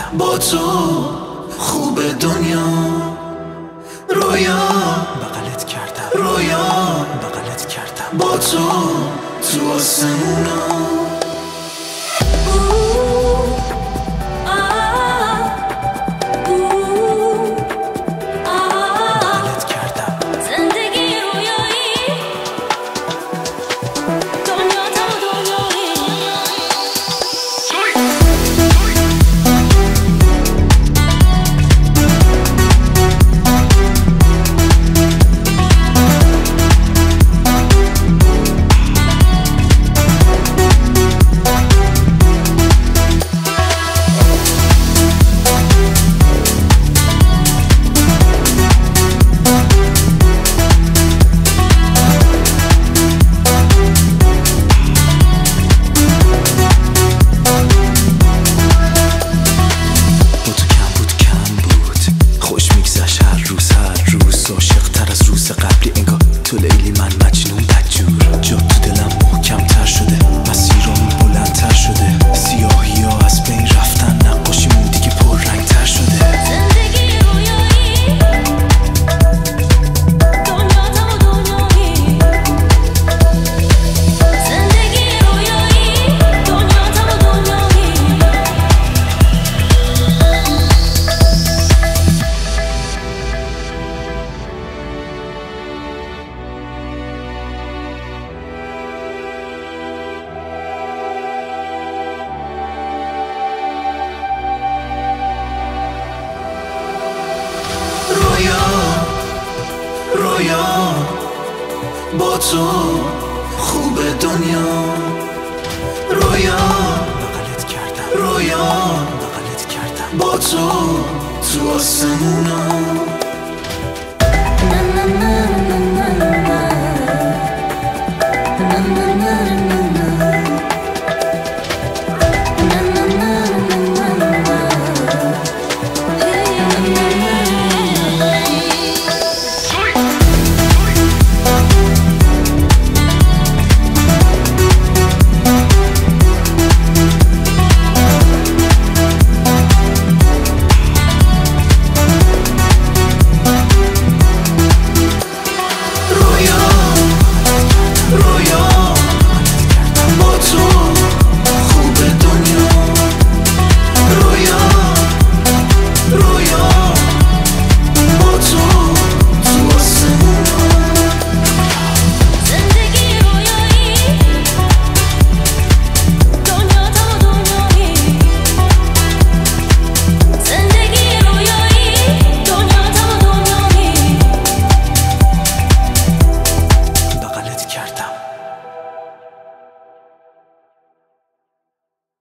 با تو خوب دنیا. رویا بغلت کردم، رویا بغلت کردم، با تو آسمونا. قبلی انگار تو لیلی من مجنون بدجور، جا تو دلم محکم تر شده، مسیرام بلندتر شده، سیاهی ها از بین رفتن، نقاشیمون دیگه پر رنگ تر شده. زندگی رویایی، دنیا تمام دنیایی. زندگی رویایی، دنیا تمام دنیایی. رویا با تو خوب دنیا. رویا بغلت کردم، رویا بغلت کردم، با تو آسمونا.